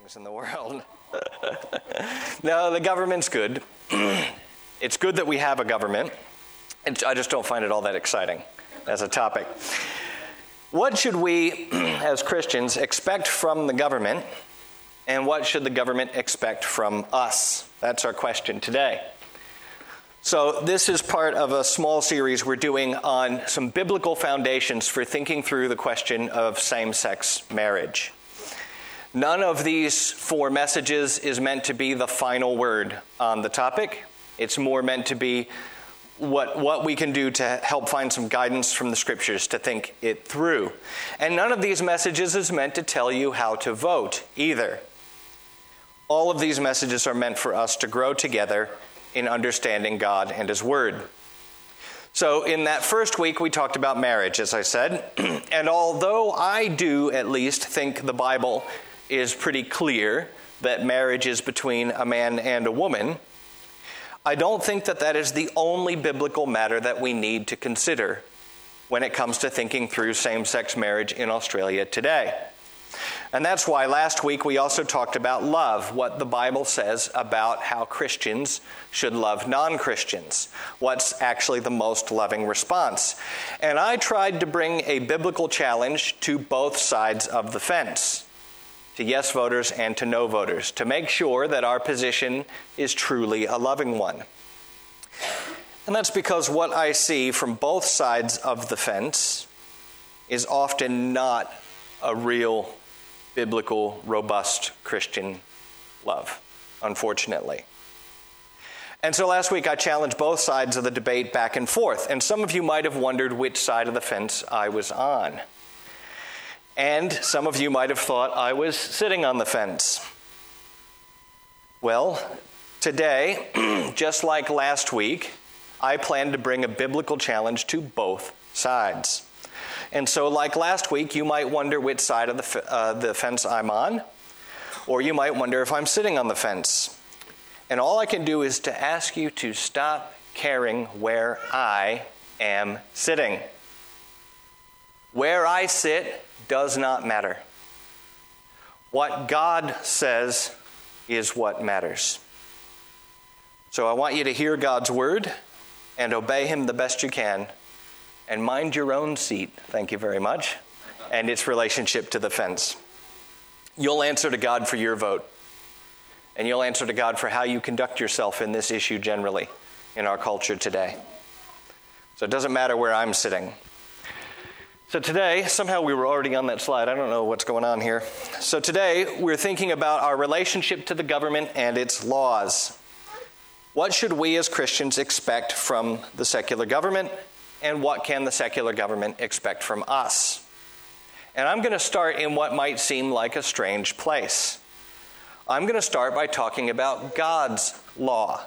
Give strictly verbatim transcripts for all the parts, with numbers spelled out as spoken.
things in the world. No, the government's good. It's good that we have a government. It's, I just don't find it all that exciting as a topic. What should we, as Christians, expect from the government, and what should the government expect from us? That's our question today. So this is part of a small series we're doing on some biblical foundations for thinking through the question of same-sex marriage. None of these four messages is meant to be the final word on the topic. It's more meant to be what, what we can do to help find some guidance from the scriptures to think it through. And none of these messages is meant to tell you how to vote either. All of these messages are meant for us to grow together in understanding God and His Word. So in that first week, we talked about marriage, as I said. And although I do at least think the Bible is pretty clear that marriage is between a man and a woman, I don't think that that is the only biblical matter that we need to consider when it comes to thinking through same-sex marriage in Australia today. And that's why last week we also talked about love, what the Bible says about how Christians should love non-Christians, what's actually the most loving response. And I tried to bring a biblical challenge to both sides of the fence, to yes voters and to no voters, to make sure that our position is truly a loving one. And that's because what I see from both sides of the fence is often not a real biblical, robust Christian love, unfortunately. And so last week I challenged both sides of the debate back and forth, and some of you might have wondered which side of the fence I was on. And some of you might have thought I was sitting on the fence. Well, today, just like last week, I plan to bring a biblical challenge to both sides. And so like last week, you might wonder which side of the, uh, the fence I'm on, or you might wonder if I'm sitting on the fence. And all I can do is to ask you to stop caring where I am sitting. Where I sit does not matter. What God says is what matters. So I want you to hear God's word and obey Him the best you can. And mind your own seat, thank you very much, and its relationship to the fence. You'll answer to God for your vote, and you'll answer to God for how you conduct yourself in this issue generally in our culture today. So it doesn't matter where I'm sitting. So today, somehow we were already on that slide. I don't know what's going on here. So today, we're thinking about our relationship to the government and its laws. What should we as Christians expect from the secular government? And what can the secular government expect from us? And I'm going to start in what might seem like a strange place. I'm going to start by talking about God's law.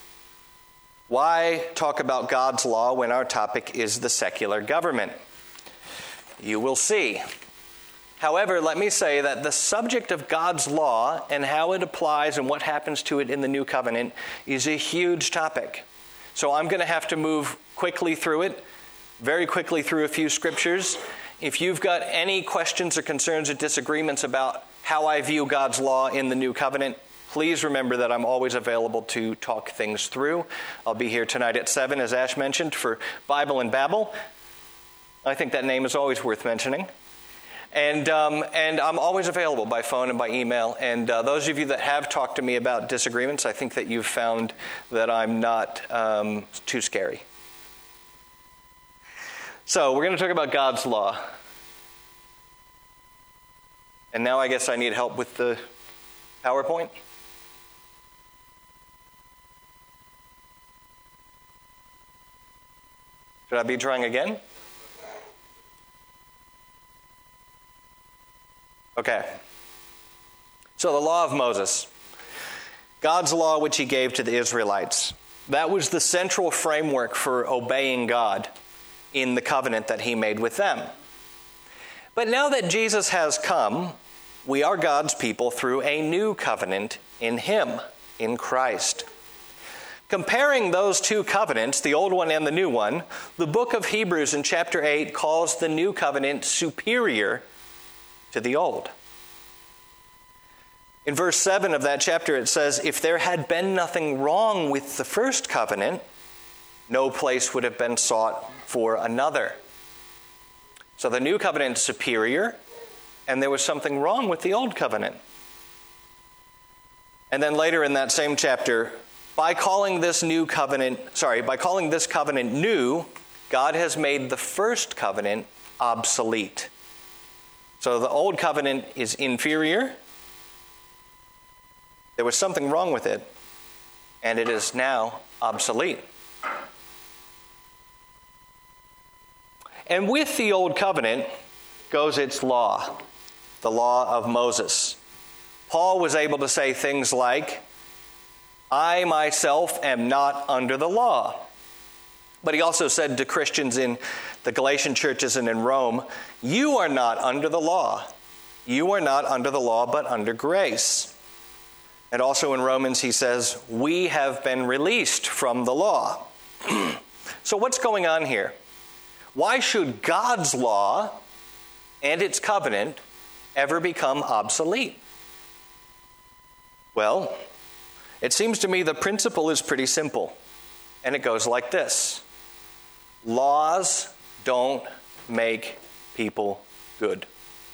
Why talk about God's law when our topic is the secular government? You will see. However, let me say that the subject of God's law and how it applies and what happens to it in the New Covenant is a huge topic. So I'm going to have to move quickly through it, very quickly through a few scriptures. If you've got any questions or concerns or disagreements about how I view God's law in the New Covenant, please remember that I'm always available to talk things through. I'll be here tonight at seven, as Ash mentioned, for Bible and Babble. I think that name is always worth mentioning. And um, and I'm always available by phone and by email. And uh, those of you that have talked to me about disagreements, I think that you've found that I'm not um, too scary. So we're going to talk about God's law. And now I guess I need help with the PowerPoint. Should I be trying again? Okay. So the law of Moses, God's law which He gave to the Israelites, that was the central framework for obeying God in the covenant that He made with them. But now that Jesus has come, we are God's people through a new covenant in Him, in Christ. Comparing those two covenants, the old one and the new one, the book of Hebrews in chapter eight calls the new covenant superior to the old. In verse seven of that chapter, it says, if there had been nothing wrong with the first covenant, no place would have been sought for another. So the new covenant is superior, and there was something wrong with the old covenant. And then later in that same chapter, by calling this new covenant, sorry, by calling this covenant new, God has made the first covenant obsolete. So the old covenant is inferior. There was something wrong with it, and it is now obsolete. And with the old covenant goes its law, the law of Moses. Paul was able to say things like, I myself am not under the law. But he also said to Christians in the Galatian churches and in Rome, you are not under the law. You are not under the law, but under grace. And also in Romans he says, we have been released from the law. So what's going on here? Why should God's law and its covenant ever become obsolete? Well, it seems to me the principle is pretty simple, and it goes like this. Laws don't make people good.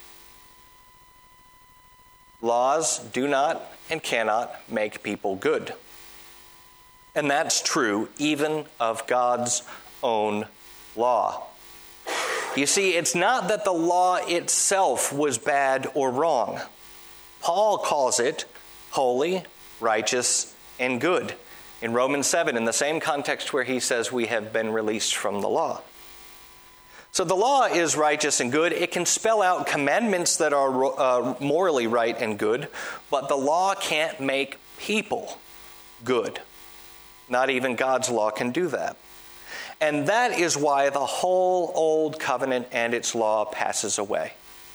Laws do not and cannot make people good. And that's true even of God's own law. You see, it's not that the law itself was bad or wrong. Paul calls it holy, righteous, and good. In Romans seven, in the same context where he says we have been released from the law. So the law is righteous and good. It can spell out commandments that are uh, morally right and good, but the law can't make people good. Not even God's law can do that. And that is why the whole old covenant and its law passes away,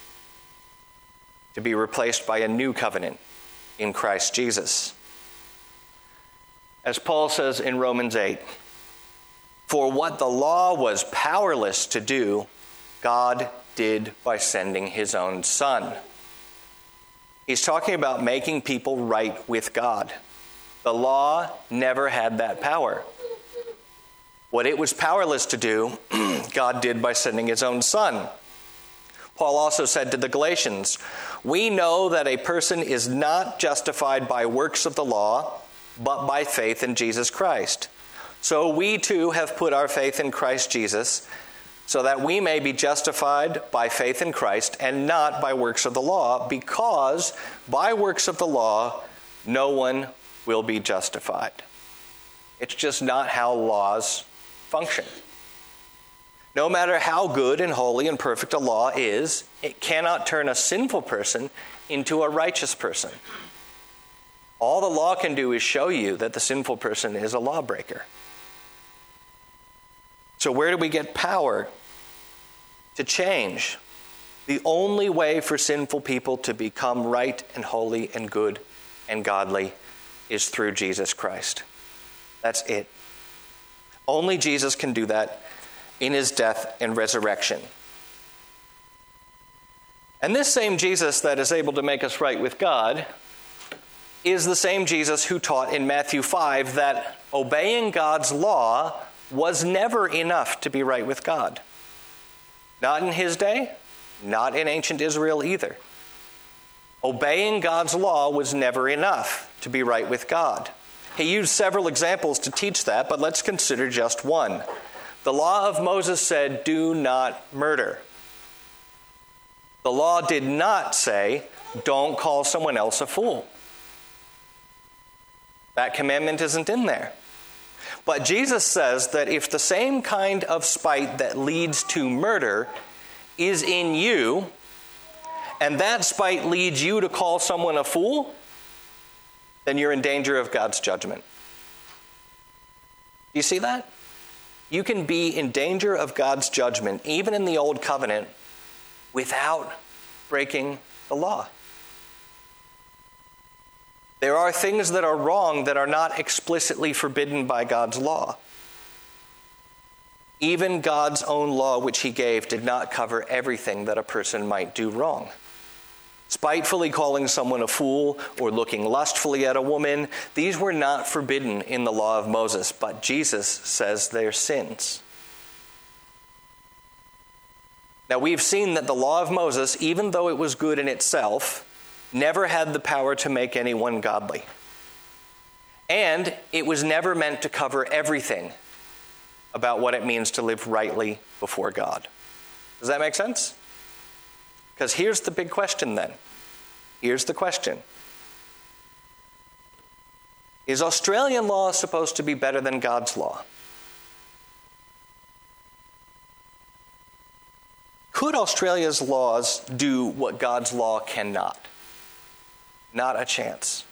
to be replaced by a new covenant in Christ Jesus. As Paul says in Romans eight, for what the law was powerless to do, God did by sending his own Son. He's talking about making people right with God. The law never had that power. What it was powerless to do, God did by sending his own Son. Paul also said to the Galatians, we know that a person is not justified by works of the law, but by faith in Jesus Christ. So we too have put our faith in Christ Jesus, so that we may be justified by faith in Christ and not by works of the law, because by works of the law, no one will be justified. It's just not how laws function. No matter how good and holy and perfect a law is, it cannot turn a sinful person into a righteous person. All the law can do is show you that the sinful person is a lawbreaker. So where do we get power to change? The only way for sinful people to become right and holy and good and godly is through Jesus Christ. That's it. Only Jesus can do that in his death and resurrection. And this same Jesus that is able to make us right with God is the same Jesus who taught in Matthew five that obeying God's law was never enough to be right with God. Not in his day, not in ancient Israel either. Obeying God's law was never enough to be right with God. He used several examples to teach that, but let's consider just one. The law of Moses said, do not murder. The law did not say, don't call someone else a fool. That commandment isn't in there. But Jesus says that if the same kind of spite that leads to murder is in you, and that spite leads you to call someone a fool, then you're in danger of God's judgment. You see that? You can be in danger of God's judgment, even in the Old Covenant, without breaking the law. There are things that are wrong that are not explicitly forbidden by God's law. Even God's own law, which he gave, did not cover everything that a person might do wrong. spitefully calling someone a fool, or looking lustfully at a woman, these were not forbidden in the law of Moses, but Jesus says they're sins. Now, we've seen that the law of Moses, even though it was good in itself, never had the power to make anyone godly. And it was never meant to cover everything about what it means to live rightly before God. Does that make sense? Because here's the big question then. Here's the question. Is Australian law supposed to be better than God's law? Could Australia's laws do what God's law cannot? Not a chance.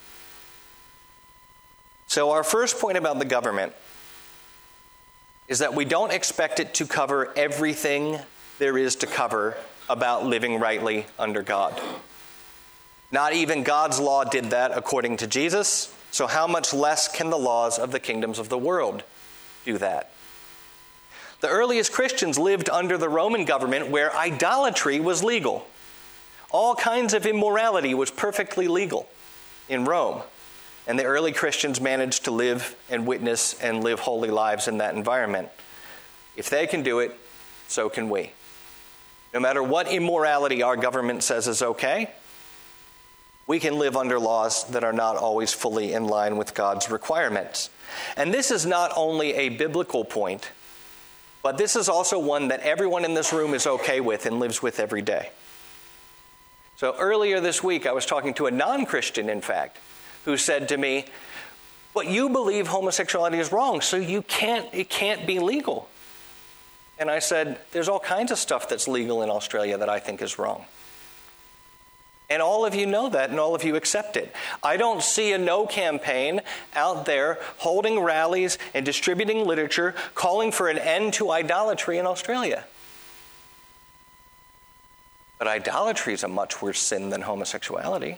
So our first point about the government is that we don't expect it to cover everything there is to cover about living rightly under God. Not even God's law did that according to Jesus, so how much less can the laws of the kingdoms of the world do that? The earliest Christians lived under the Roman government where idolatry was legal. All kinds of immorality was perfectly legal in Rome. And the early Christians managed to live and witness and live holy lives in that environment. If they can do it, so can we. No matter what immorality our government says is okay, we can live under laws that are not always fully in line with God's requirements. And this is not only a biblical point, but this is also one that everyone in this room is okay with and lives with every day. So earlier this week, I was talking to a non-Christian, in fact, who said to me, but you believe homosexuality is wrong, so you can't, it can't be legal. And I said, there's all kinds of stuff that's legal in Australia that I think is wrong. And all of you know that, and all of you accept it. I don't see a no campaign out there holding rallies and distributing literature, calling for an end to idolatry in Australia. But idolatry is a much worse sin than homosexuality.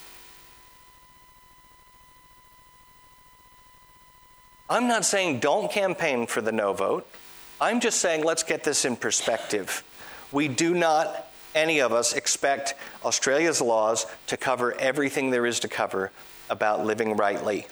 I'm not saying don't campaign for the no vote. I'm just saying let's get this in perspective. We do not, any of us, expect Australia's laws to cover everything there is to cover about living rightly.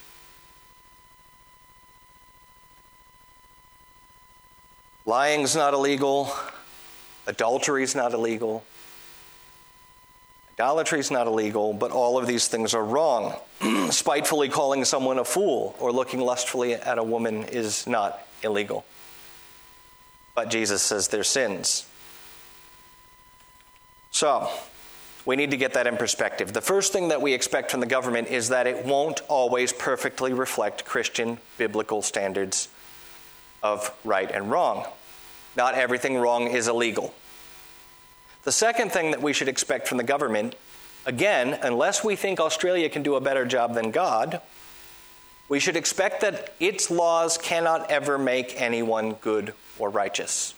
Lying's not illegal. Adultery's not illegal. Idolatry's not illegal, but all of these things are wrong. Spitefully calling someone a fool or looking lustfully at a woman is not illegal. But Jesus says they're sins. So, we need to get that in perspective. The first thing that we expect from the government is that it won't always perfectly reflect Christian biblical standards of right and wrong. Not everything wrong is illegal. The second thing that we should expect from the government, again, unless we think Australia can do a better job than God, we should expect that its laws cannot ever make anyone good or righteous.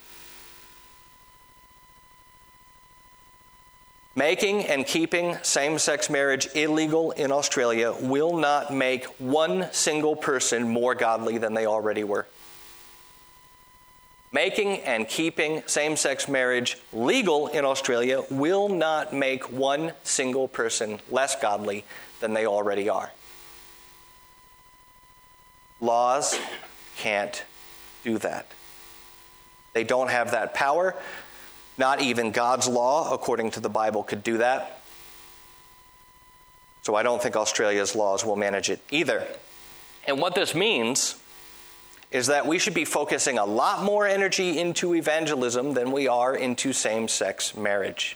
Making and keeping same-sex marriage illegal in Australia will not make one single person more godly than they already were. Making and keeping same-sex marriage legal in Australia will not make one single person less godly than they already are. Laws can't do that. They don't have that power. Not even God's law, according to the Bible, could do that. So I don't think Australia's laws will manage it either. And what this means is that we should be focusing a lot more energy into evangelism than we are into same-sex marriage.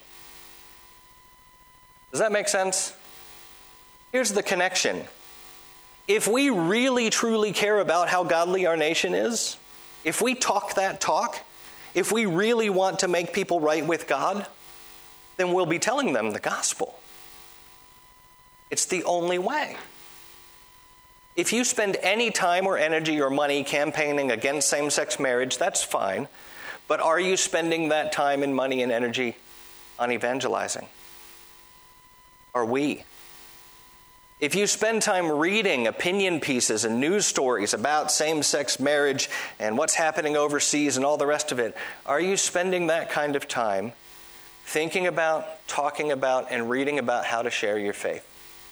Does that make sense? Here's the connection. If we really, truly care about how godly our nation is, if we talk that talk, if we really want to make people right with God, then we'll be telling them the gospel. It's the only way. If you spend any time or energy or money campaigning against same-sex marriage, that's fine. But are you spending that time and money and energy on evangelizing? Are we? If you spend time reading opinion pieces and news stories about same-sex marriage and what's happening overseas and all the rest of it, are you spending that kind of time thinking about, talking about, and reading about how to share your faith.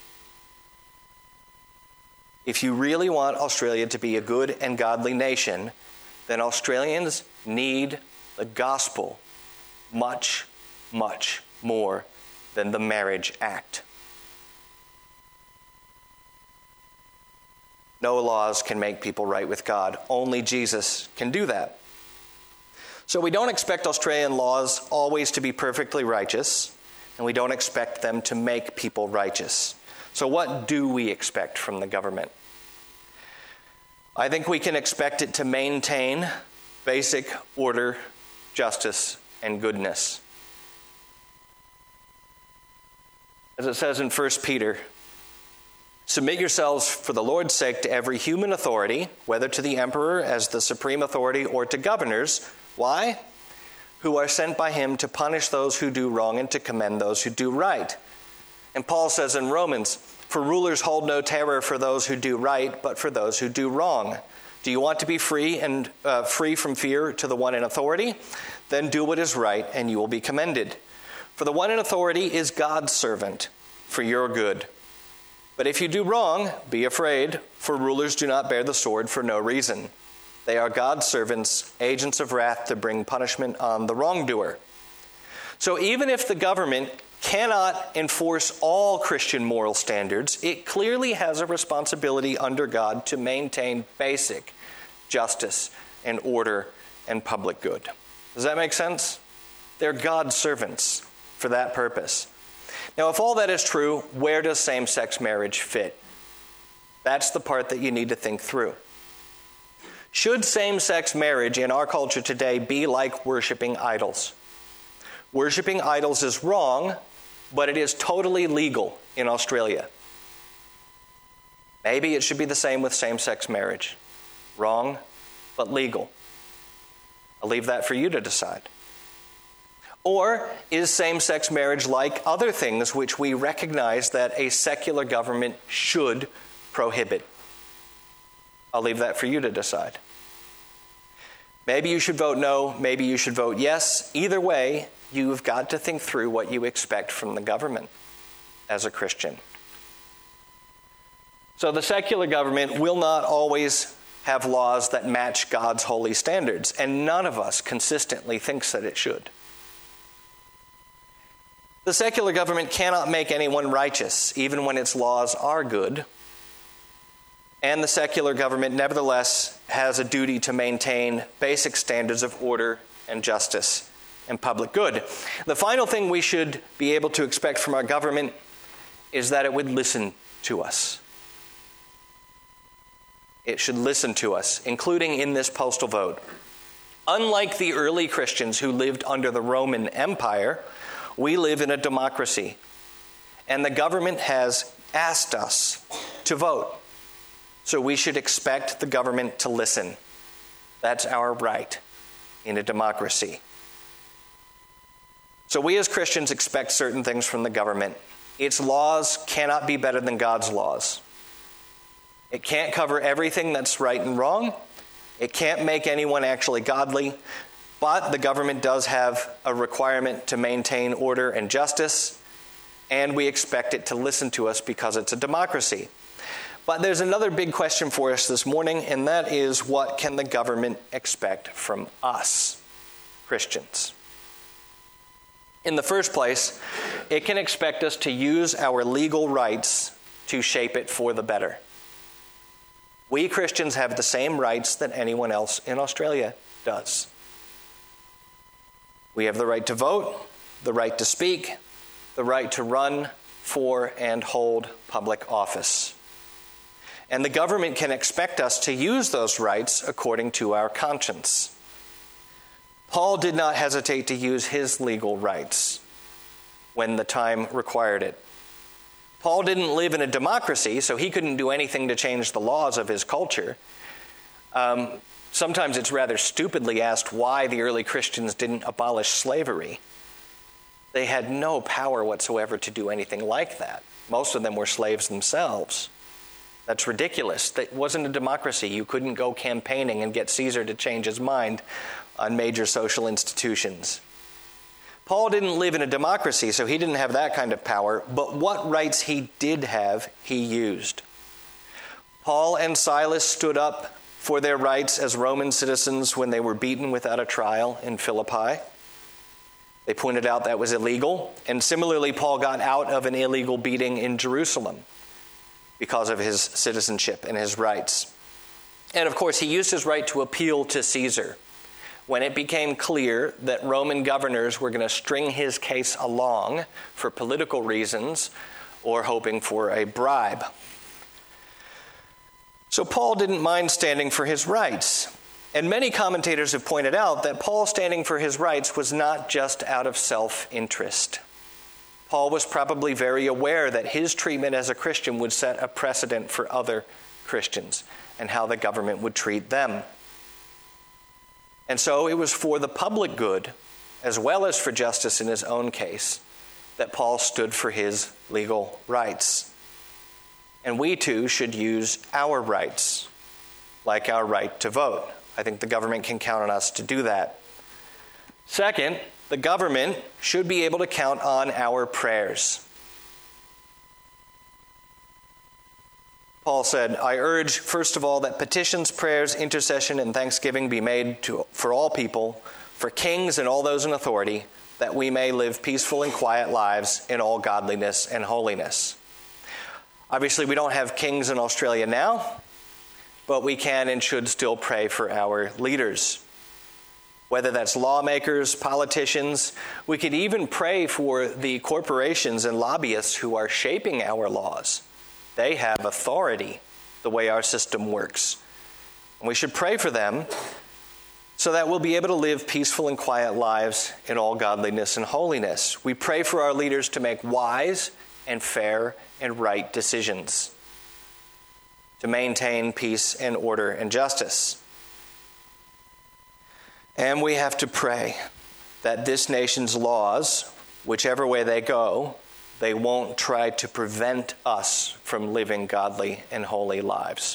If you really want Australia to be a good and godly nation, then Australians need the gospel much, much more than the Marriage Act. No laws can make people right with God. Only Jesus can do that. So we don't expect Australian laws always to be perfectly righteous, and we don't expect them to make people righteous. So what do we expect from the government? I think we can expect it to maintain basic order, justice, and goodness. As it says in First Peter, submit yourselves for the Lord's sake to every human authority, whether to the emperor as the supreme authority or to governors. Why? Who are sent by him to punish those who do wrong and to commend those who do right. And Paul says in Romans, for rulers hold no terror for those who do right, but for those who do wrong. Do you want to be free and uh, free from fear to the one in authority? Then do what is right, and you will be commended. For the one in authority is God's servant for your good. But if you do wrong, be afraid, for rulers do not bear the sword for no reason. They are God's servants, agents of wrath to bring punishment on the wrongdoer. So even if the government cannot enforce all Christian moral standards, it clearly has a responsibility under God to maintain basic justice and order and public good. Does that make sense? They're God's servants for that purpose. Now, if all that is true, where does same-sex marriage fit? That's the part that you need to think through. Should same-sex marriage in our culture today be like worshiping idols? Worshiping idols is wrong, but it is totally legal in Australia. Maybe it should be the same with same-sex marriage. Wrong, but legal. I'll leave that for you to decide. Or is same-sex marriage like other things which we recognize that a secular government should prohibit? I'll leave that for you to decide. Maybe you should vote no, maybe you should vote yes. Either way, you've got to think through what you expect from the government as a Christian. So the secular government will not always have laws that match God's holy standards, and none of us consistently thinks that it should. The secular government cannot make anyone righteous, even when its laws are good. And the secular government, nevertheless, has a duty to maintain basic standards of order and justice and public good. The final thing we should be able to expect from our government is that it would listen to us. It should listen to us, including in this postal vote. Unlike the early Christians who lived under the Roman Empire, we live in a democracy, and the government has asked us to vote. So we should expect the government to listen. That's our right in a democracy. So we as Christians expect certain things from the government. Its laws cannot be better than God's laws. It can't cover everything that's right and wrong. It can't make anyone actually godly. But the government does have a requirement to maintain order and justice, and we expect it to listen to us because it's a democracy. But there's another big question for us this morning, and that is, what can the government expect from us, Christians? In the first place, it can expect us to use our legal rights to shape it for the better. We Christians have the same rights that anyone else in Australia does. We have the right to vote, the right to speak, the right to run for and hold public office. And the government can expect us to use those rights according to our conscience. Paul did not hesitate to use his legal rights when the time required it. Paul didn't live in a democracy, so he couldn't do anything to change the laws of his culture. Um, sometimes it's rather stupidly asked why the early Christians didn't abolish slavery. They had no power whatsoever to do anything like that. Most of them were slaves themselves. That's ridiculous. That wasn't a democracy. You couldn't go campaigning and get Caesar to change his mind on major social institutions. Paul didn't live in a democracy, so he didn't have that kind of power, but what rights he did have, he used. Paul and Silas stood up for their rights as Roman citizens when they were beaten without a trial in Philippi. They pointed out that was illegal, and similarly, Paul got out of an illegal beating in Jerusalem because of his citizenship and his rights. And of course, he used his right to appeal to Caesar when it became clear that Roman governors were going to string his case along for political reasons or hoping for a bribe. So Paul didn't mind standing for his rights. And many commentators have pointed out that Paul standing for his rights was not just out of self-interest. Paul was probably very aware that his treatment as a Christian would set a precedent for other Christians and how the government would treat them. And so it was for the public good, as well as for justice in his own case, that Paul stood for his legal rights. And we too should use our rights, like our right to vote. I think the government can count on us to do that. Second, the government should be able to count on our prayers. Paul said, I urge, first of all, that petitions, prayers, intercession, and thanksgiving be made to, for all people, for kings and all those in authority, that we may live peaceful and quiet lives in all godliness and holiness. Obviously, we don't have kings in Australia now, but we can and should still pray for our leaders. Whether that's lawmakers, politicians, we could even pray for the corporations and lobbyists who are shaping our laws. They have authority the way our system works. And we should pray for them so that we'll be able to live peaceful and quiet lives in all godliness and holiness. We pray for our leaders to make wise and fair and right decisions, to maintain peace and order and justice. And we have to pray that this nation's laws, whichever way they go, they won't try to prevent us from living godly and holy lives.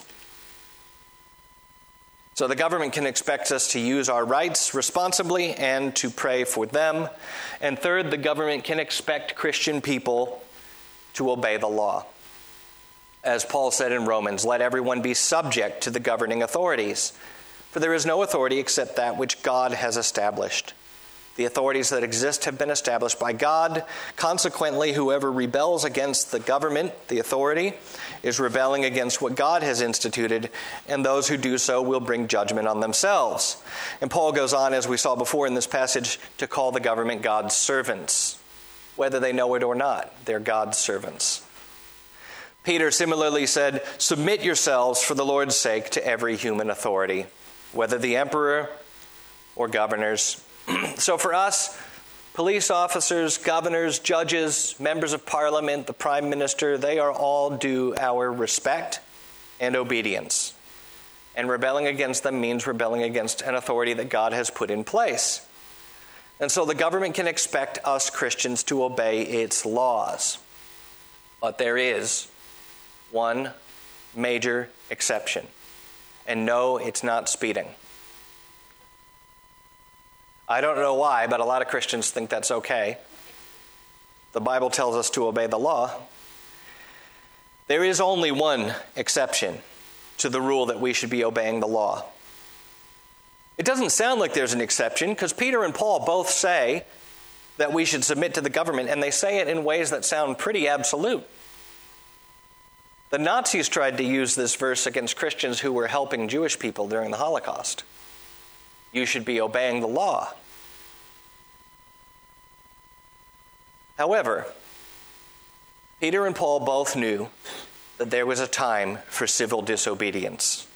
So the government can expect us to use our rights responsibly and to pray for them. And third, the government can expect Christian people to obey the law. As Paul said in Romans, let everyone be subject to the governing authorities, for there is no authority except that which God has established. The authorities that exist have been established by God. Consequently, whoever rebels against the government, the authority, is rebelling against what God has instituted, and those who do so will bring judgment on themselves. And Paul goes on, as we saw before in this passage, to call the government God's servants. Whether they know it or not, they're God's servants. Peter similarly said, submit yourselves for the Lord's sake to every human authority, whether the emperor or governors. So for us, police officers, governors, judges, members of parliament, the prime minister, they are all due our respect and obedience. And rebelling against them means rebelling against an authority that God has put in place. And so the government can expect us Christians to obey its laws. But there is one major exception. And no, it's not speeding. I don't know why, but a lot of Christians think that's okay. The Bible tells us to obey the law. There is only one exception to the rule that we should be obeying the law. It doesn't sound like there's an exception, because Peter and Paul both say that we should submit to the government, and they say it in ways that sound pretty absolute. The Nazis tried to use this verse against Christians who were helping Jewish people during the Holocaust. You should be obeying the law. However, Peter and Paul both knew that there was a time for civil disobedience.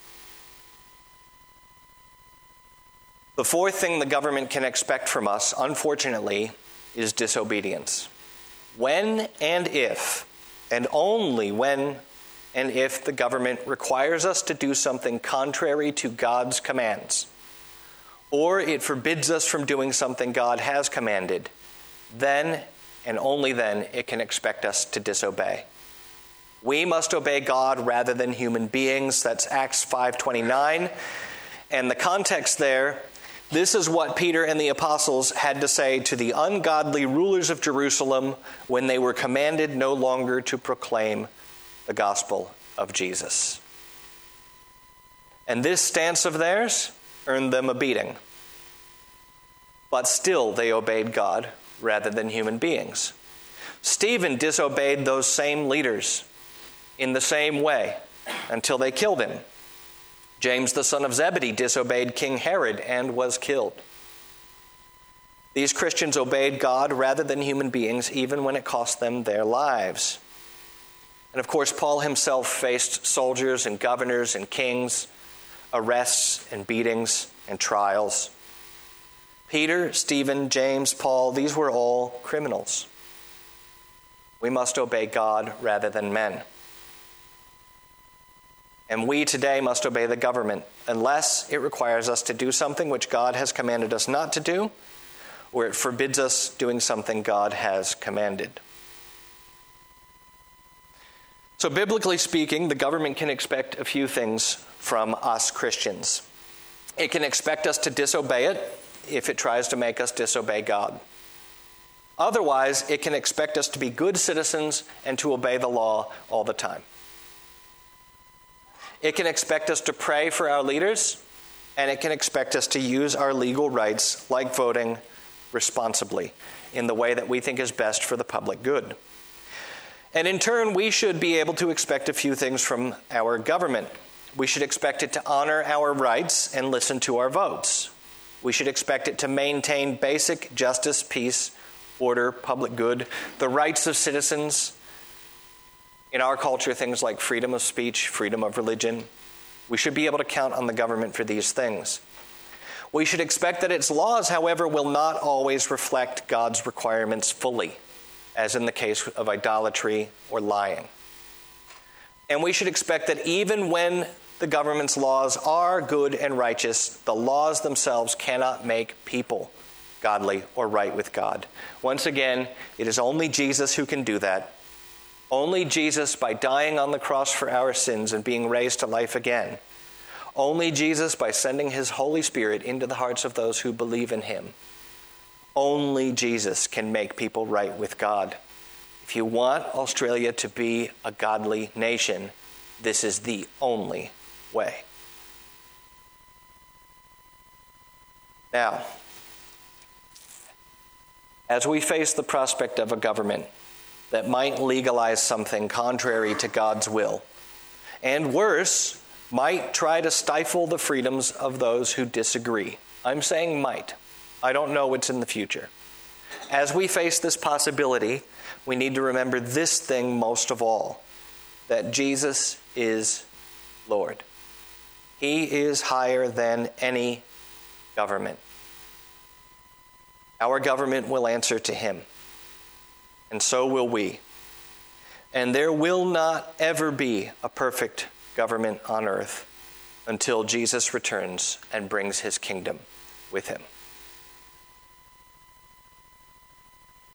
The fourth thing the government can expect from us, unfortunately, is disobedience. When and if, and only when and if the government requires us to do something contrary to God's commands, or it forbids us from doing something God has commanded, then and only then it can expect us to disobey. We must obey God rather than human beings. That's Acts five twenty-nine. And the context there This is what Peter and the apostles had to say to the ungodly rulers of Jerusalem when they were commanded no longer to proclaim the gospel of Jesus. And this stance of theirs earned them a beating. But still they obeyed God rather than human beings. Stephen disobeyed those same leaders in the same way until they killed him. James, the son of Zebedee, disobeyed King Herod and was killed. These Christians obeyed God rather than human beings, even when it cost them their lives. And of course, Paul himself faced soldiers and governors and kings, arrests and beatings and trials. Peter, Stephen, James, Paul, these were all criminals. We must obey God rather than men. And we today must obey the government unless it requires us to do something which God has commanded us not to do, or it forbids us doing something God has commanded. So biblically speaking, the government can expect a few things from us Christians. It can expect us to disobey it if it tries to make us disobey God. Otherwise, it can expect us to be good citizens and to obey the law all the time. It can expect us to pray for our leaders, and it can expect us to use our legal rights, like voting, responsibly, in the way that we think is best for the public good. And in turn, we should be able to expect a few things from our government. We should expect it to honor our rights and listen to our votes. We should expect it to maintain basic justice, peace, order, public good, the rights of citizens. In our culture, things like freedom of speech, freedom of religion. We should be able to count on the government for these things. We should expect that its laws, however, will not always reflect God's requirements fully, as in the case of idolatry or lying. And we should expect that even when the government's laws are good and righteous, the laws themselves cannot make people godly or right with God. Once again, it is only Jesus who can do that. Only Jesus, by dying on the cross for our sins and being raised to life again. Only Jesus, by sending his Holy Spirit into the hearts of those who believe in him. Only Jesus can make people right with God. If you want Australia to be a godly nation, this is the only way. Now, as we face the prospect of a government that might legalize something contrary to God's will, and worse, might try to stifle the freedoms of those who disagree. I'm saying might. I don't know what's in the future. As we face this possibility, we need to remember this thing most of all, that Jesus is Lord. He is higher than any government. Our government will answer to him. And so will we. And there will not ever be a perfect government on earth until Jesus returns and brings his kingdom with him.